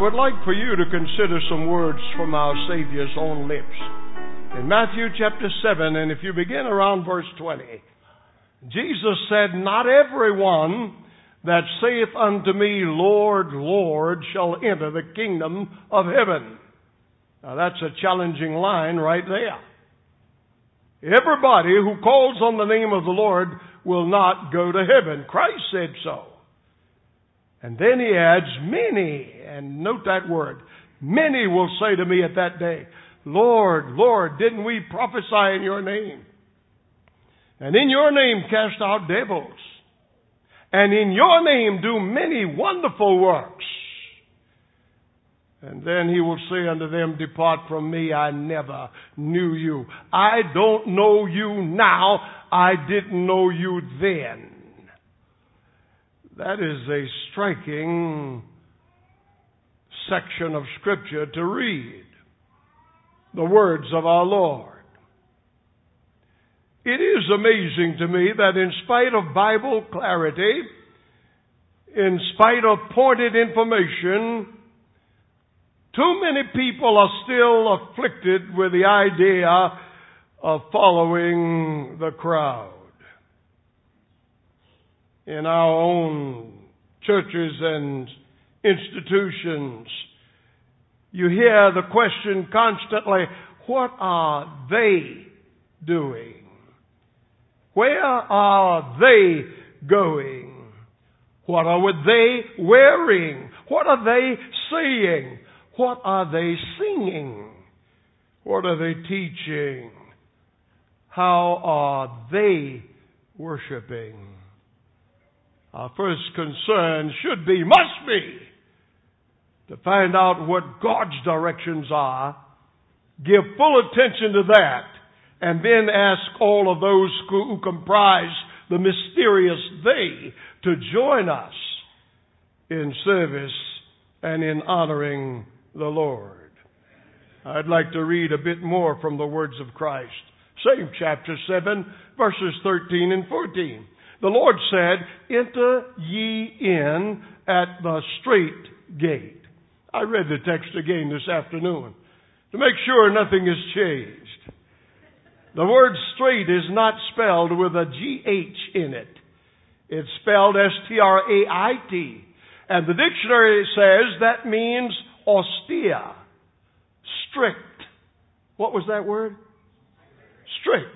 would like for you to consider some words from our Savior's own lips. In Matthew chapter 7, and if you begin around verse 20, Jesus said, "Not everyone that saith unto me, Lord, Lord, shall enter the kingdom of heaven." Now that's a challenging line right there. Everybody who calls on the name of the Lord will not go to heaven. Christ said so. And then he adds, many, and note that word, many will say to me at that day, Lord, Lord, didn't we prophesy in your name? And in your name cast out devils. And in your name do many wonderful works. And then he will say unto them, Depart from me, I never knew you. I don't know you now. I didn't know you then. That is a striking section of Scripture to read. The words of our Lord. It is amazing to me that in spite of Bible clarity, in spite of pointed information, too many people are still afflicted with the idea of following the crowd. In our own churches and institutions, you hear the question constantly, what are they doing? Where are they going? What are they wearing? What are they saying? What are they singing? What are they teaching? How are they worshiping? Our first concern should be, must be, to find out what God's directions are, give full attention to that, and then ask all of those who comprise the mysterious they to join us in service and in honoring the Lord. I'd like to read a bit more from the words of Christ. Same chapter 7, verses 13 and 14. The Lord said, Enter ye in at the strait gate. I read the text again this afternoon to make sure nothing has changed. The word straight is not spelled with a G-H in it. It's spelled S-T-R-A-I-T. And the dictionary says that means austere, strict. What was that word? Strict.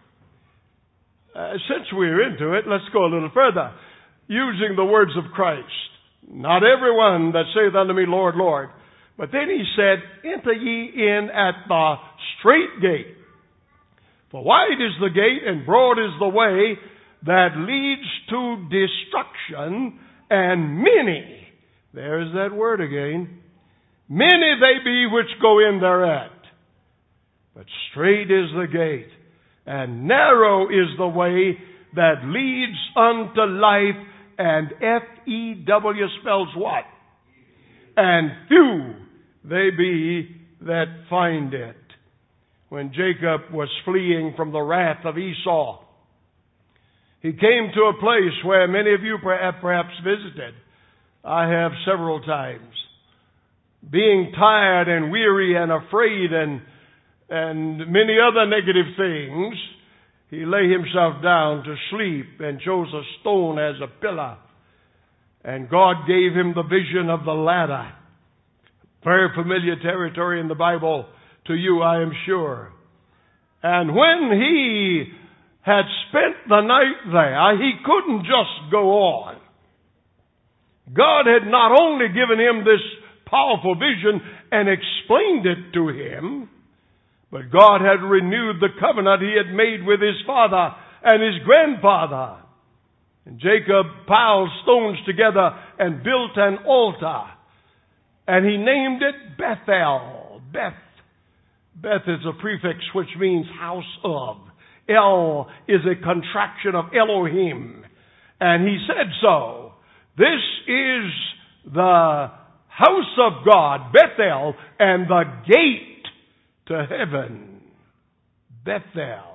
Since we're into it, let's go a little further. Using the words of Christ. Not everyone that saith unto me, Lord, Lord. But then he said, Enter ye in at the strait gate. For wide is the gate and broad is the way that leads to destruction, and many, there's that word again, many they be which go in thereat. But strait is the gate, and narrow is the way that leads unto life, and F-E-W spells what? And few they be that find it. When Jacob was fleeing from the wrath of Esau, he came to a place where many of you have perhaps visited. I have several times. Being tired and weary and afraid and many other negative things, he lay himself down to sleep and chose a stone as a pillar. And God gave him the vision of the ladder. Very familiar territory in the Bible to you, I am sure. And when he had spent the night there, he couldn't just go on. God had not only given him this powerful vision and explained it to him, but God had renewed the covenant he had made with his father and his grandfather. And Jacob piled stones together and built an altar. And he named it Bethel. Beth is a prefix which means house of. El is a contraction of Elohim. And he said so. This is the house of God, Bethel, and the gate to heaven, Bethel.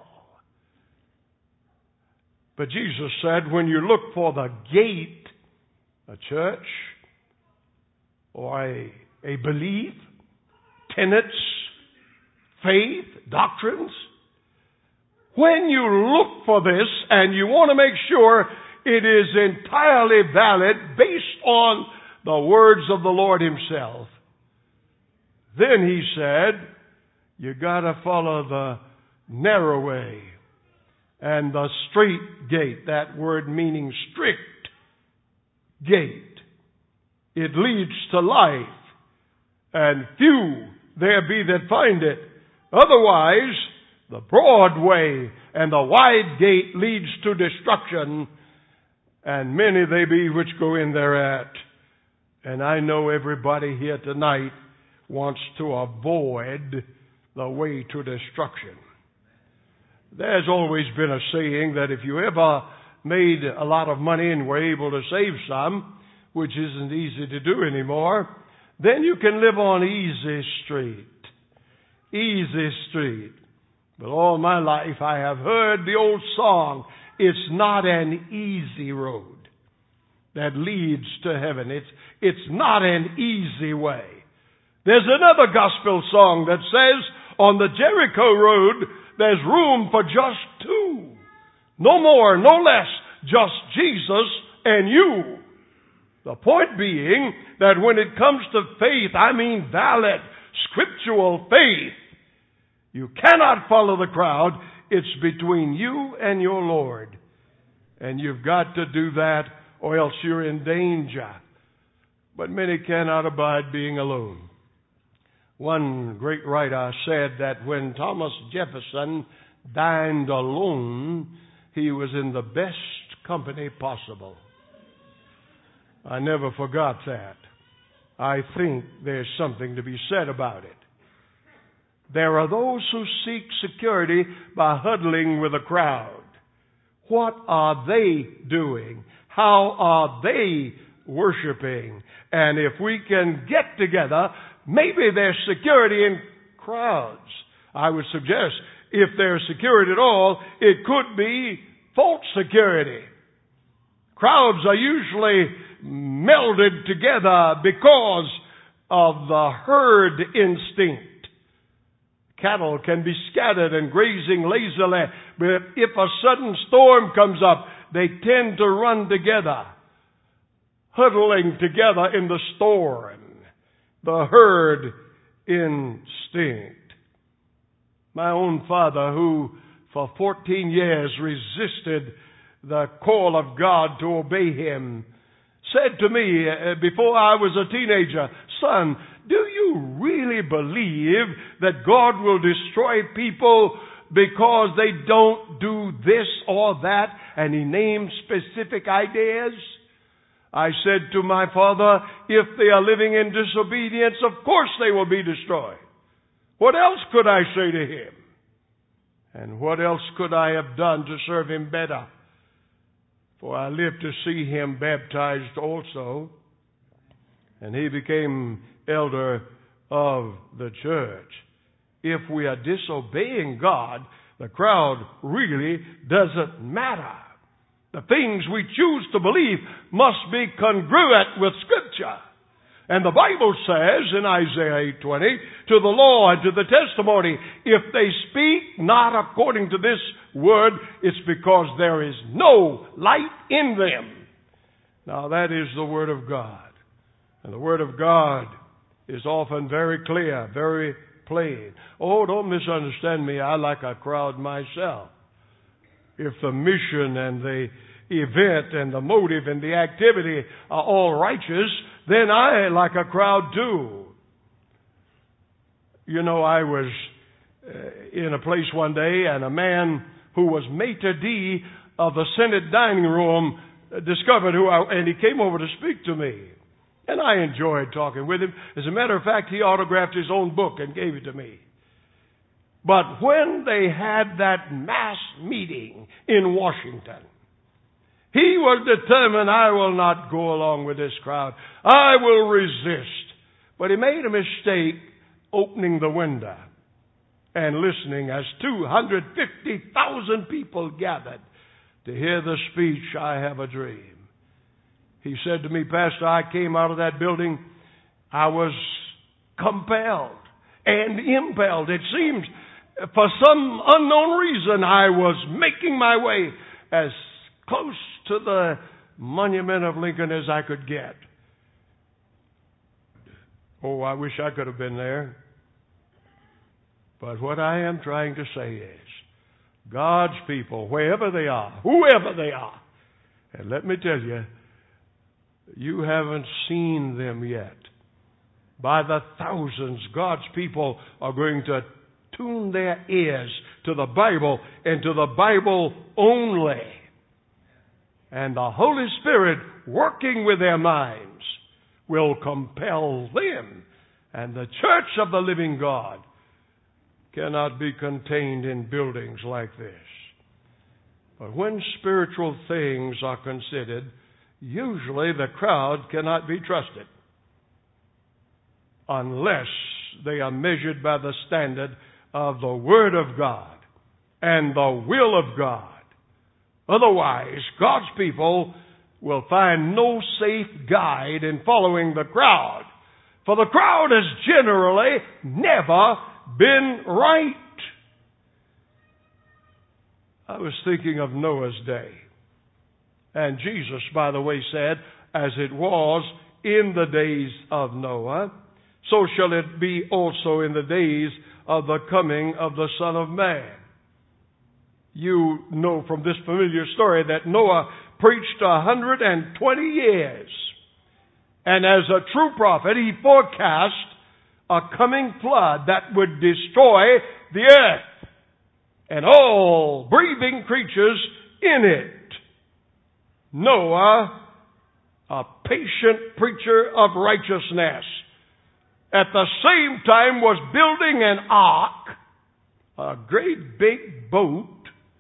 But Jesus said, when you look for the gate, a church or a a belief, tenets, faith, doctrines. When you look for this and you want to make sure it is entirely valid based on the words of the Lord Himself, then He said, you got to follow the narrow way and the straight gate. That word meaning strict gate. It leads to life, and few there be that find it. Otherwise, the broad way and the wide gate leads to destruction, and many they be which go in thereat. And I know everybody here tonight wants to avoid the way to destruction. There's always been a saying that if you ever made a lot of money and were able to save some, which isn't easy to do anymore, then you can live on easy street. Easy street. But all my life I have heard the old song, it's not an easy road that leads to heaven. It's not an easy way. There's another gospel song that says, on the Jericho road, there's room for just two. No more, no less, just Jesus and you. The point being that when it comes to faith, I mean valid, scriptural faith, you cannot follow the crowd. It's between you and your Lord. And you've got to do that or else you're in danger. But many cannot abide being alone. One great writer said that when Thomas Jefferson dined alone, he was in the best company possible. I never forgot that. I think there's something to be said about it. There are those who seek security by huddling with a crowd. What are they doing? How are they worshiping? And if we can get together, maybe there's security in crowds. I would suggest if there's security at all, it could be false security. Crowds are usually melded together because of the herd instinct. Cattle can be scattered and grazing lazily, but if a sudden storm comes up, they tend to run together, huddling together in the storm. The herd instinct. My own father, who for 14 years resisted the call of God to obey Him, said to me before I was a teenager, son, do you really believe that God will destroy people because they don't do this or that? And he named specific ideas. I said to my father, if they are living in disobedience, of course they will be destroyed. What else could I say to him? And what else could I have done to serve him better? For I lived to see him baptized also. And he became elder of the church. If we are disobeying God, the crowd really doesn't matter. The things we choose to believe must be congruent with Scripture. And the Bible says in Isaiah 8:20, to the law and to the testimony, if they speak not according to this word, it's because there is no light in them. Now that is the Word of God. And the Word of God is often very clear, very plain. Oh, don't misunderstand me. I like a crowd myself. If the mission and the event and the motive and the activity are all righteous, then I like a crowd too. You know, I was in a place one day and a man who was maitre d' of the Senate dining room discovered and he came over to speak to me. And I enjoyed talking with him. As a matter of fact, he autographed his own book and gave it to me. But when they had that mass meeting in Washington, he was determined, I will not go along with this crowd. I will resist. But he made a mistake opening the window and listening as 250,000 people gathered to hear the speech, I Have a Dream. He said to me, Pastor, I came out of that building. I was compelled and impelled. It seems for some unknown reason I was making my way as close to the monument of Lincoln as I could get. Oh, I wish I could have been there. But what I am trying to say is, God's people, wherever they are, whoever they are, and let me tell you, you haven't seen them yet. By the thousands, God's people are going to tune their ears to the Bible and to the Bible only. And the Holy Spirit, working with their minds, will compel them. And the church of the living God cannot be contained in buildings like this. But when spiritual things are considered, usually the crowd cannot be trusted unless they are measured by the standard of the Word of God and the will of God. Otherwise, God's people will find no safe guide in following the crowd. For the crowd has generally never been right. I was thinking of Noah's day. And Jesus, by the way, said, as it was in the days of Noah, so shall it be also in the days of the coming of the Son of Man. You know from this familiar story that Noah preached 120 years. And as a true prophet, he forecast a coming flood that would destroy the earth and all breathing creatures in it. Noah, a patient preacher of righteousness, at the same time was building an ark, a great big boat,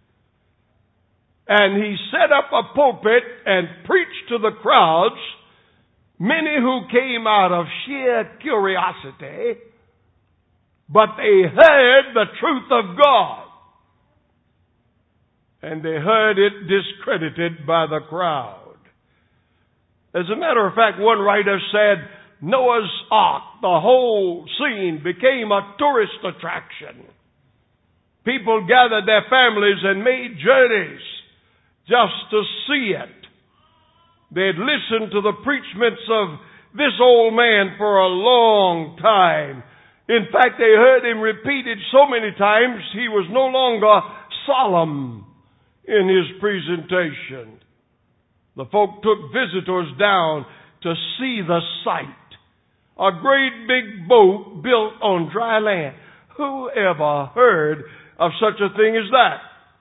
and he set up a pulpit and preached to the crowds, many who came out of sheer curiosity, but they heard the truth of God. And they heard it discredited by the crowd. As a matter of fact, one writer said, Noah's Ark, the whole scene, became a tourist attraction. People gathered their families and made journeys just to see it. They'd listened to the preachments of this old man for a long time. In fact, they heard him repeated so many times he was no longer solemn in his presentation. The folk took visitors down to see the sight. A great big boat built on dry land. Who ever heard of such a thing as that?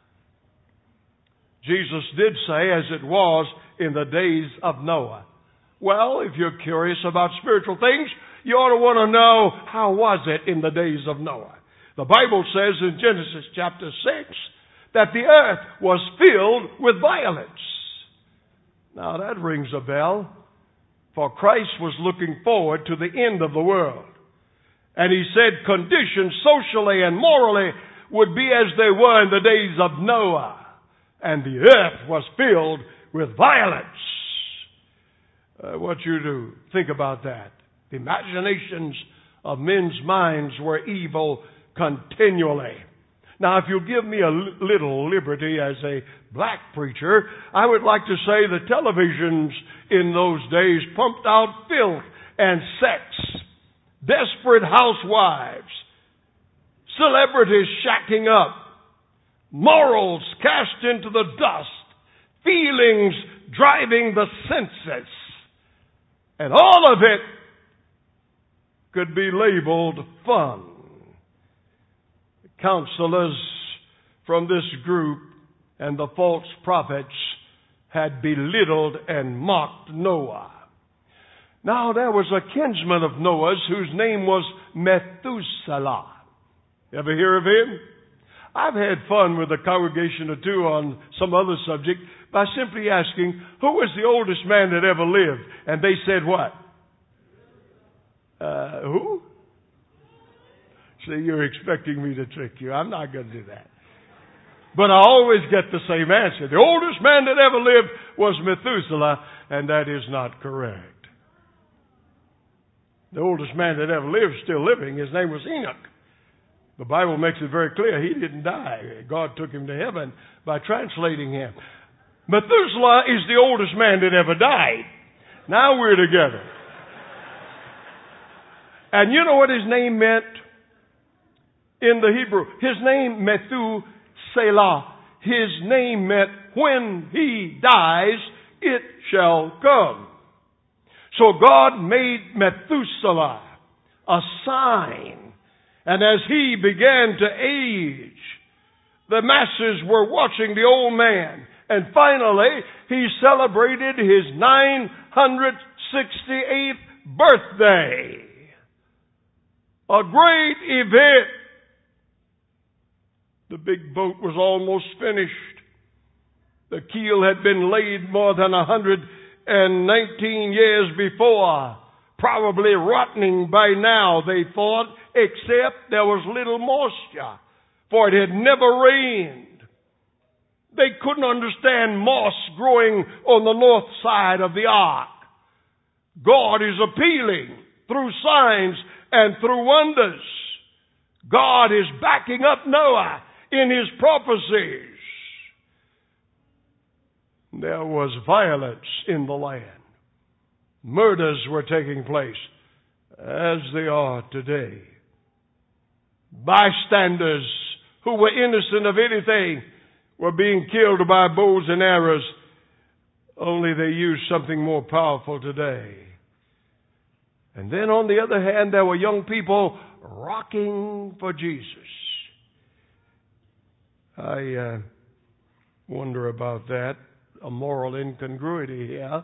Jesus did say, as it was in the days of Noah. Well, if you're curious about spiritual things, you ought to want to know, how was it in the days of Noah? The Bible says in Genesis chapter 6 that the earth was filled with violence. Now that rings a bell, for Christ was looking forward to the end of the world. And he said conditions socially and morally would be as they were in the days of Noah. And the earth was filled with violence. I want you to think about that. The imaginations of men's minds were evil continually. Now, if you'll give me a little liberty as a black preacher, I would like to say the televisions in those days pumped out filth and sex, desperate housewives, celebrities shacking up, morals cast into the dust, feelings driving the senses. And all of it could be labeled fun. Counselors from this group and the false prophets had belittled and mocked Noah. Now there was a kinsman of Noah's whose name was Methuselah. Ever hear of him? I've had fun with a congregation or two on some other subject by simply asking, who was the oldest man that ever lived? And they said what? Who? See, you're expecting me to trick you. I'm not going to do that. But I always get the same answer. The oldest man that ever lived was Methuselah, and that is not correct. The oldest man that ever lived, still living, his name was Enoch. The Bible makes it very clear he didn't die. God took him to heaven by translating him. Methuselah is the oldest man that ever died. Now we're together. And you know what his name meant in the Hebrew? His name, Methuselah. His name meant, when he dies, it shall come. So God made Methuselah a sign. And as he began to age, the masses were watching the old man. And finally, he celebrated his 968th birthday. A great event. The big boat was almost finished. The keel had been laid more than 119 years before. Probably rotting by now, they thought, except there was little moisture, for it had never rained. They couldn't understand moss growing on the north side of the ark. God is appealing through signs and through wonders. God is backing up Noah in his prophecies. There was violence in the land. Murders were taking place, as they are today. Bystanders who were innocent of anything were being killed by bows and arrows, only they used something more powerful today. And then on the other hand, there were young people rocking for Jesus. I wonder about that, a moral incongruity here.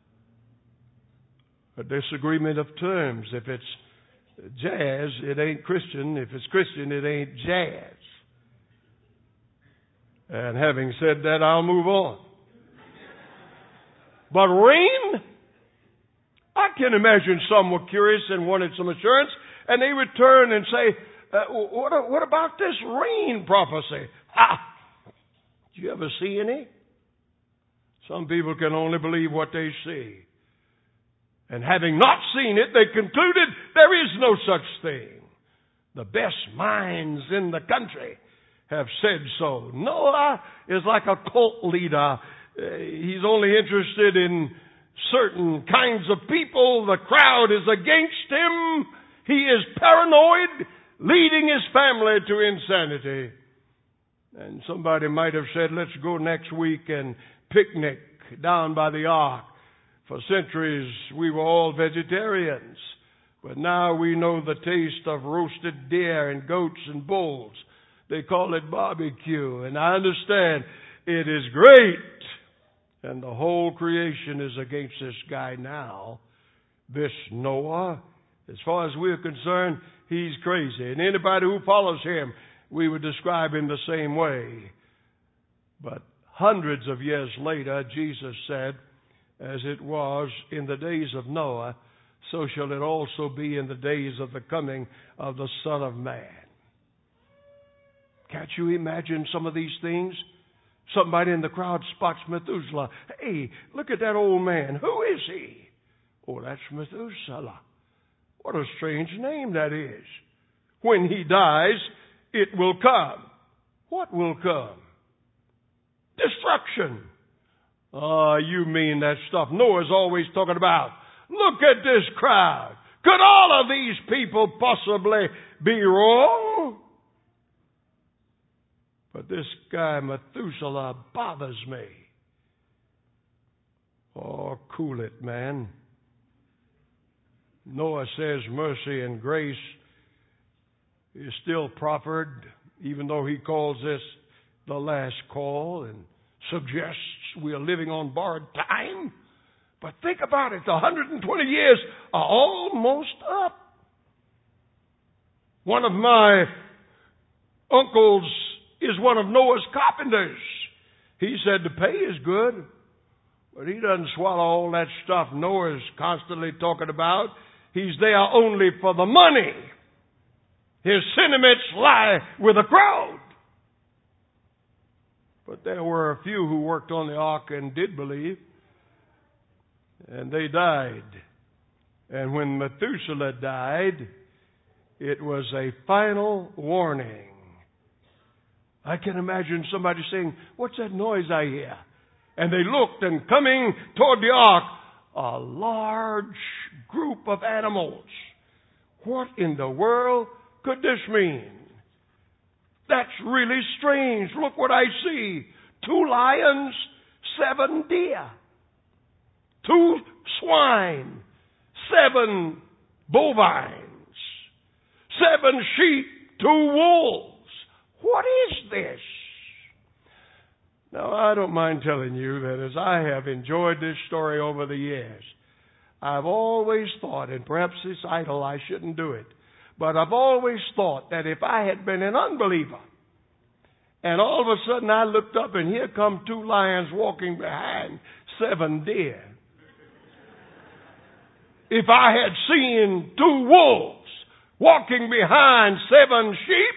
A disagreement of terms. If it's jazz, it ain't Christian. If it's Christian, it ain't jazz. And having said that, I'll move on. But rain? I can imagine some were curious and wanted some assurance, and they would turn and say, what about this rain prophecy? Did you ever see any? Some people can only believe what they see. And having not seen it, they concluded there is no such thing. The best minds in the country have said so. Noah is like a cult leader. He's only interested in certain kinds of people. The crowd is against him. He is paranoid, leading his family to insanity. And somebody might have said, let's go next week and picnic down by the ark. For centuries, we were all vegetarians. But now we know the taste of roasted deer and goats and bulls. They call it barbecue. And I understand it is great. And the whole creation is against this guy now. This Noah. As far as we're concerned, he's crazy. And anybody who follows him, we would describe him the same way. But hundreds of years later, Jesus said, as it was in the days of Noah, so shall it also be in the days of the coming of the Son of Man. Can't you imagine some of these things? Somebody in the crowd spots Methuselah. Hey, look at that old man. Who is he? Oh, that's Methuselah. What a strange name that is. When he dies, it will come. What will come? Destruction. You mean that stuff Noah's always talking about. Look at this crowd. Could all of these people possibly be wrong? But this guy Methuselah bothers me. Oh, cool it, man. Noah says mercy and grace is still proffered, even though he calls this the last call and suggests we are living on borrowed time. But think about it. The 120 years are almost up. One of my uncles is one of Noah's carpenters. He said the pay is good, but he doesn't swallow all that stuff Noah's constantly talking about. He's there only for the money. His sentiments lie with the crowd. But there were a few who worked on the ark and did believe. And they died. And when Methuselah died, it was a final warning. I can imagine somebody saying, "What's that noise I hear?" And they looked, and coming toward the ark, a large group of animals. What in the world could this mean? That's really strange. Look what I see. 2 lions, 7 deer, 2 swine, 7 bovines, 7 sheep, 2 wolves. What is this? Now, I don't mind telling you that as I have enjoyed this story over the years, I've always thought, and perhaps it's idle, I shouldn't do it, but I've always thought that if I had been an unbeliever, and all of a sudden I looked up and here come 2 lions walking behind 7 deer. If I had seen 2 wolves walking behind 7 sheep,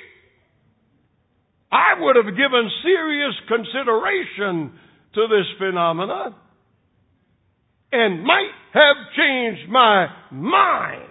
I would have given serious consideration to this phenomena and might have changed my mind.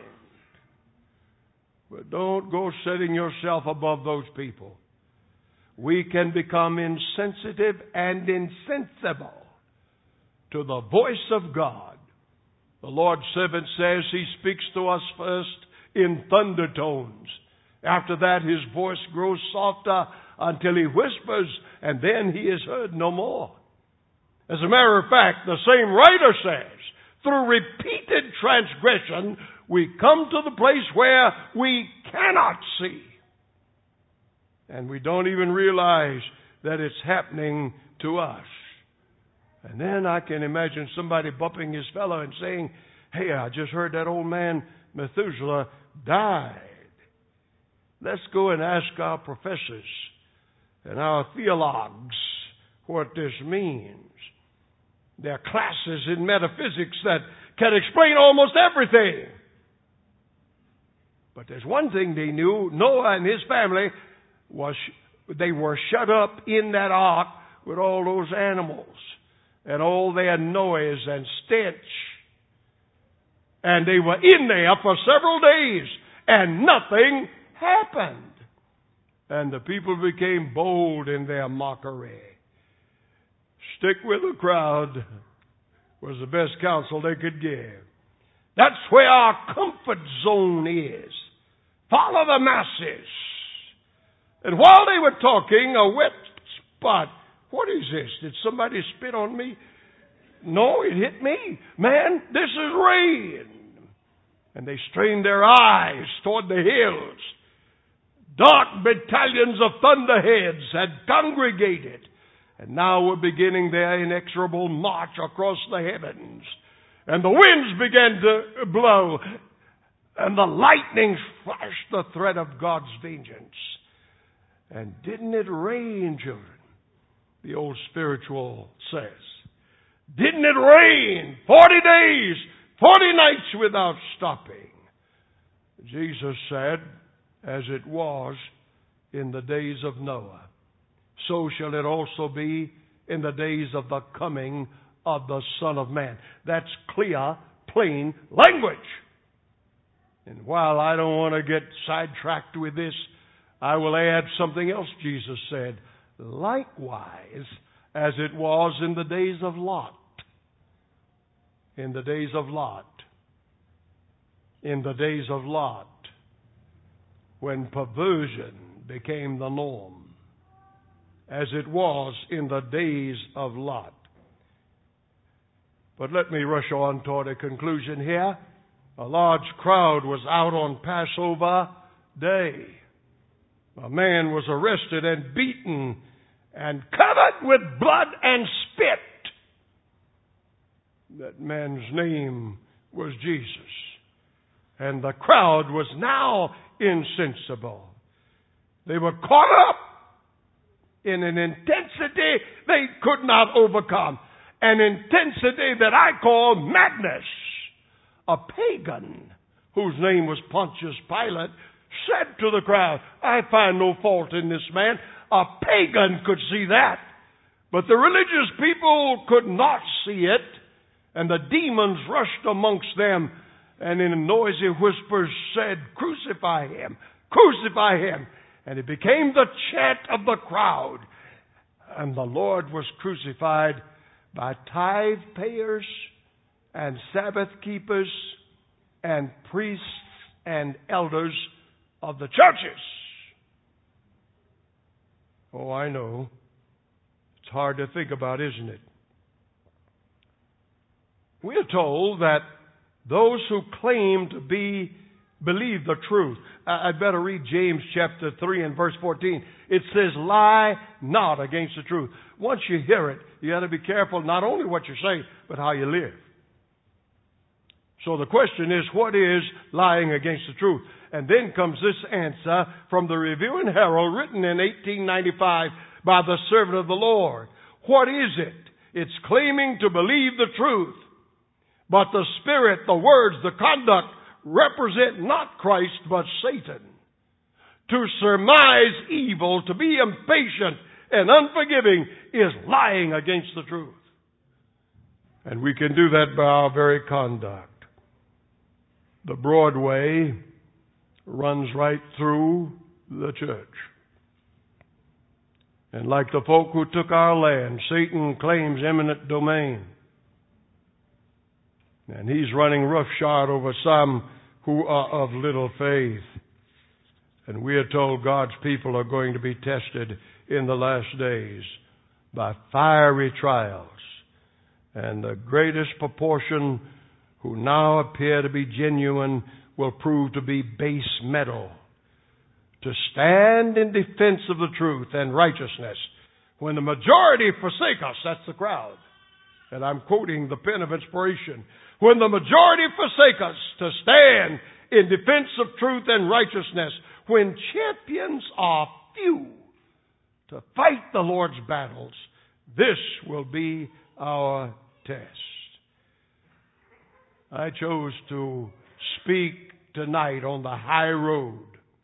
But don't go setting yourself above those people. We can become insensitive and insensible to the voice of God. The Lord's servant says He speaks to us first in thunder tones. After that, His voice grows softer until He whispers, and then He is heard no more. As a matter of fact, the same writer says, through repeated transgression, we come to the place where we cannot see. And we don't even realize that it's happening to us. And then I can imagine somebody bumping his fellow and saying, "Hey, I just heard that old man Methuselah died." Let's go and ask our professors and our theologues what this means. There are classes in metaphysics that can explain almost everything. But there's one thing they knew. Noah and his family they were shut up in that ark with all those animals and all their noise and stench. And they were in there for several days and nothing happened. And the people became bold in their mockery. Stick with the crowd was the best counsel they could give. That's where our comfort zone is. Follow the masses. And while they were talking, a wet spot. What is this? Did somebody spit on me? No, it hit me. Man, this is rain. And they strained their eyes toward the hills. Dark battalions of thunderheads had congregated, and now were beginning their inexorable march across the heavens. And the winds began to blow, and the lightning flashed the threat of God's vengeance. And didn't it rain, children? The old spiritual says. Didn't it rain 40 days, 40 nights without stopping? Jesus said, as it was in the days of Noah, so shall it also be in the days of the coming of the Son of Man. That's clear, plain language. And while I don't want to get sidetracked with this, I will add something else Jesus said. Likewise, as it was in the days of Lot. In the days of Lot. In the days of Lot. When perversion became the norm. As it was in the days of Lot. But let me rush on toward a conclusion here. A large crowd was out on Passover day. A man was arrested and beaten and covered with blood and spit. That man's name was Jesus. And the crowd was now insensible. They were caught up in an intensity they could not overcome. An intensity that I call madness. A pagan, whose name was Pontius Pilate, said to the crowd, I find no fault in this man. A pagan could see that. But the religious people could not see it. And the demons rushed amongst them and in noisy whispers said, "Crucify him! Crucify him!" And it became the chant of the crowd. And the Lord was crucified by tithe payers and Sabbath keepers and priests and elders of the churches. Oh, I know. It's hard to think about, isn't it? We are told that those who claim to believe the truth. I'd better read James chapter 3 and verse 14. It says, "Lie not against the truth." Once you hear it, you got to be careful not only what you say, but how you live. So the question is, what is lying against the truth? And then comes this answer from the Review and Herald, written in 1895 by the servant of the Lord. What is it? It's claiming to believe the truth, but the spirit, the words, the conduct represent not Christ, but Satan. To surmise evil, to be impatient and unforgiving, is lying against the truth. And we can do that by our very conduct. The broad way runs right through the church. And like the folk who took our land, Satan claims eminent domain. And he's running roughshod over some who are of little faith. And we are told God's people are going to be tested in the last days by fiery trials. And the greatest proportion who now appear to be genuine will prove to be base metal. To stand in defense of the truth and righteousness when the majority forsake us, that's the crowd. And I'm quoting the pen of inspiration. When the majority forsake us, to stand in defense of truth and righteousness, when champions are few to fight the Lord's battles, this will be our test. I chose to speak tonight on the high road,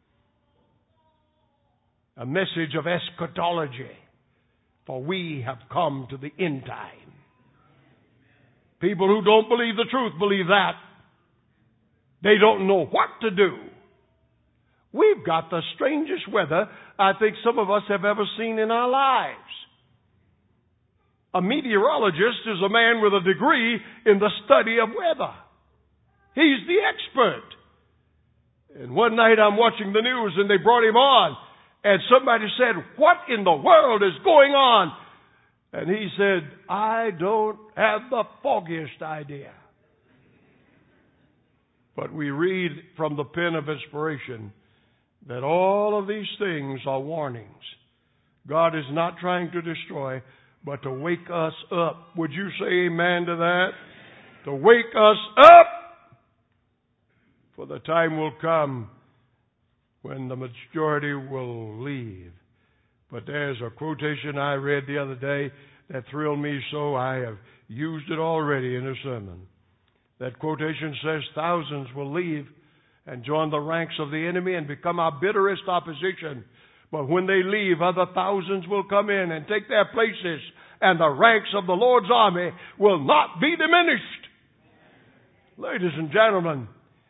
a message of eschatology, for we have come to the end time. People who don't believe the truth believe that. They don't know what to do. We've got the strangest weather I think some of us have ever seen in our lives. A meteorologist is a man with a degree in the study of weather. He's the expert. And one night I'm watching the news and they brought him on. And somebody said, "What in the world is going on?" And he said, "I don't have the foggiest idea." But we read from the pen of inspiration that all of these things are warnings. God is not trying to destroy, but to wake us up. Would you say amen to that? To wake us up! For the time will come when the majority will leave. But there's a quotation I read the other day that thrilled me so I have used it already in a sermon. That quotation says, thousands will leave and join the ranks of the enemy and become our bitterest opposition. But when they leave, other thousands will come in and take their places, and the ranks of the Lord's army will not be diminished. Ladies and gentlemen,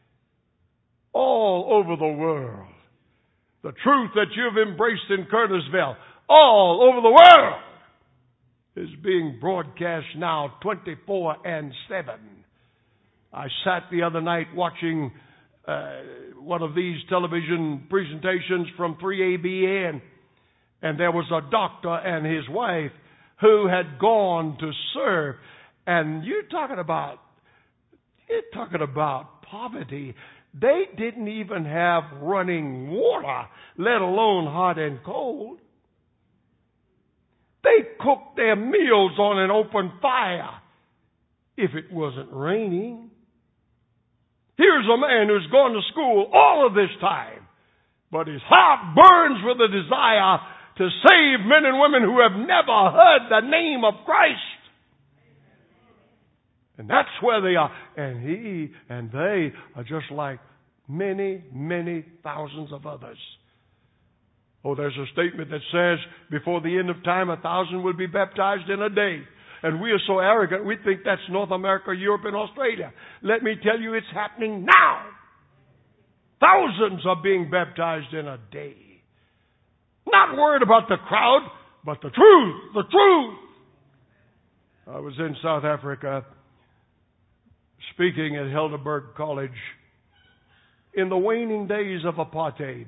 all over the world, the truth that you've embraced in Kernersville, all over the world, is being broadcast now 24/7. I sat the other night watching one of these television presentations from 3ABN, and there was a doctor and his wife who had gone to serve. And you're talking about poverty. They didn't even have running water, let alone hot and cold. They cooked their meals on an open fire if it wasn't raining. Here's a man who's gone to school all of this time, but his heart burns with a desire to save men and women who have never heard the name of Christ. And that's where they are. And he and they are just like many, many thousands of others. Oh, there's a statement that says, before the end of time, 1,000 will be baptized in a day. And we are so arrogant, we think that's North America, Europe, and Australia. Let me tell you, it's happening now. Thousands are being baptized in a day. Not worried about the crowd, but the truth, the truth. I was in South Africa speaking at Heidelberg College in the waning days of apartheid.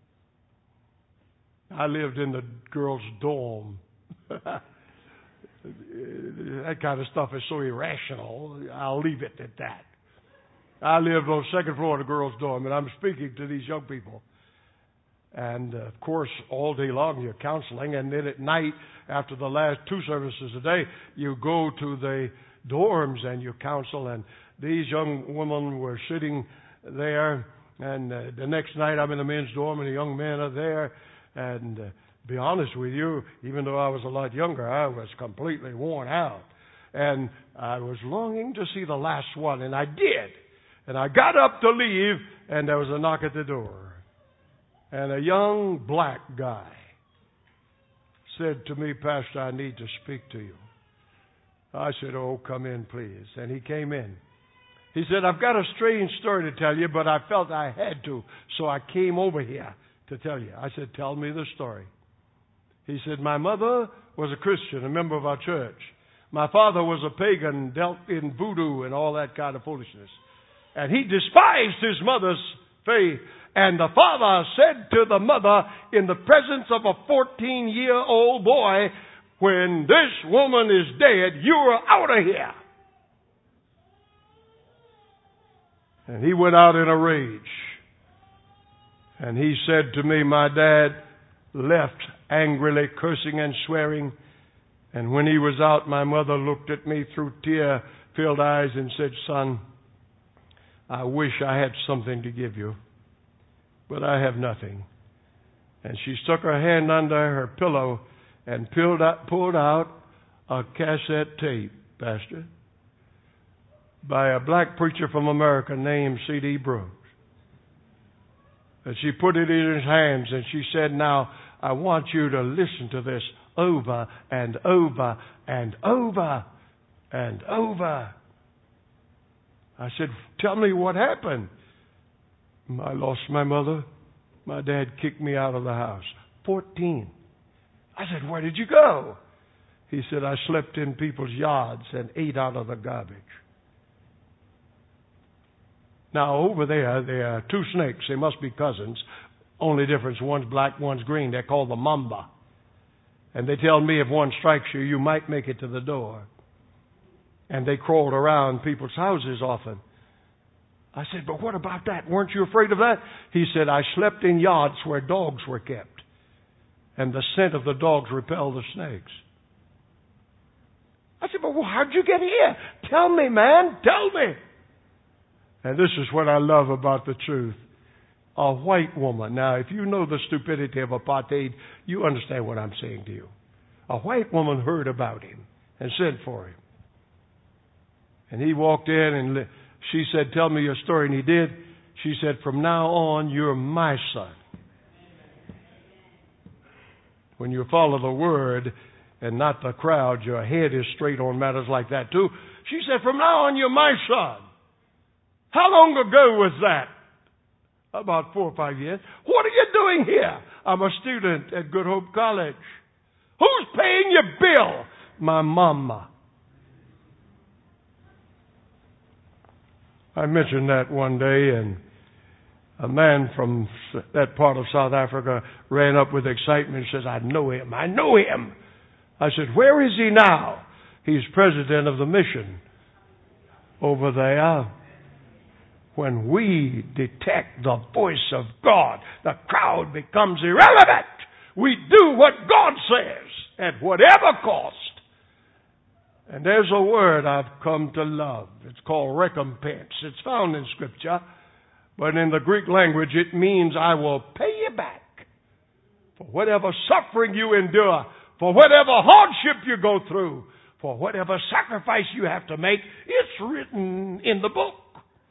I lived in the girls' dorm. That kind of stuff is so irrational, I'll leave it at that. I lived on the second floor of the girls' dorm, and I'm speaking to these young people. And, of course, all day long you're counseling, and then at night, after the last 2 services a day, you go to the dorms and you counsel. And these young women were sitting there, and the next night I'm in the men's dorm, and the young men are there. And to be honest with you, even though I was a lot younger, I was completely worn out. And I was longing to see the last one, and I did. And I got up to leave, and there was a knock at the door. And a young black guy said to me, "Pastor, I need to speak to you." I said, "Oh, come in, please." And he came in. He said, "I've got a strange story to tell you, but I felt I had to, so I came over here to tell you." I said, "Tell me the story." He said, "My mother was a Christian, a member of our church. My father was a pagan, dealt in voodoo and all that kind of foolishness. And he despised his mother's faith. And the father said to the mother in the presence of a 14-year-old boy, 'When this woman is dead, you're out of here.' And he went out in a rage. And he said to me, my dad left angrily cursing and swearing. And when he was out, my mother looked at me through tear-filled eyes and said, 'Son, I wish I had something to give you, but I have nothing.' And she stuck her hand under her pillow and pulled out a cassette tape, Pastor, by a black preacher from America named C.D. Brooks. And she put it in his hands and she said, 'Now, I want you to listen to this over and over and over and over.' I said, 'Tell me what happened.' 'I lost my mother. My dad kicked me out of the house. 14. I said, 'Where did you go?' He said, 'I slept in people's yards and ate out of the garbage.' Now, over there are 2 snakes. They must be cousins. Only difference, one's black, one's green. They're called the mamba. And they tell me if one strikes you, you might make it to the door. And they crawled around people's houses often. I said, 'But what about that? Weren't you afraid of that?' He said, 'I slept in yards where dogs were kept. And the scent of the dogs repelled the snakes.' I said, 'But how'd you get here? Tell me, man. Tell me.' And this is what I love about the truth. A white woman. Now, if you know the stupidity of apartheid, you understand what I'm saying to you. A white woman heard about him and sent for him. And he walked in and she said, 'Tell me your story.' And he did. She said, 'From now on, you're my son.' When you follow the word and not the crowd, your head is straight on matters like that too. She said, 'From now on, you're my son.' How long ago was that? About 4 or 5 years. 'What are you doing here?' 'I'm a student at Good Hope College.' 'Who's paying your bill?' 'My mama.' I mentioned that one day, and a man from that part of South Africa ran up with excitement and says, I know him. I said, 'Where is he now?' 'He's president of the mission over there.' When we detect the voice of God, the crowd becomes irrelevant. We do what God says at whatever cost. And there's a word I've come to love. It's called recompense. It's found in Scripture. But in the Greek language, it means I will pay you back for whatever suffering you endure, for whatever hardship you go through, for whatever sacrifice you have to make. It's written in the book.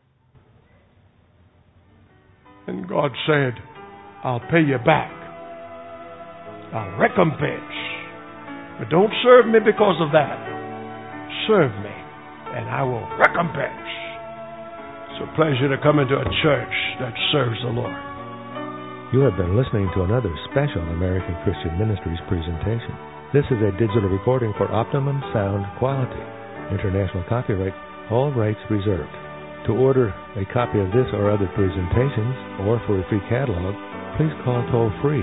And God said, I'll pay you back. I'll recompense. But don't serve me because of that. serve me, and I will recompense. It's a pleasure to come into a church that serves the Lord. You have been listening to another special American Christian Ministries presentation. This is a digital recording for optimum sound quality. International copyright, all rights reserved. To order a copy of this or other presentations, or for a free catalog, please call toll-free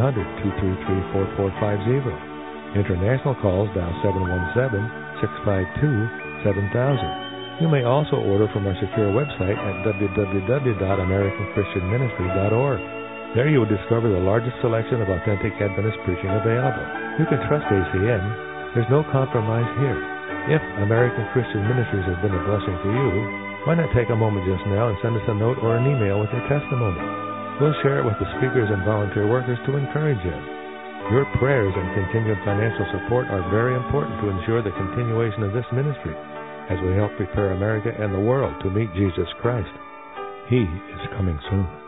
800-233-4450. International calls dial 717-652-7000. You may also order from our secure website at www.americanchristianministry.org. There you will discover the largest selection of authentic Adventist preaching available. You can trust ACN. There's no compromise here. If American Christian Ministries has been a blessing to you, why not take a moment just now and send us a note or an email with your testimony? We'll share it with the speakers and volunteer workers to encourage you. Your prayers and continued financial support are very important to ensure the continuation of this ministry as we help prepare America and the world to meet Jesus Christ. He is coming soon.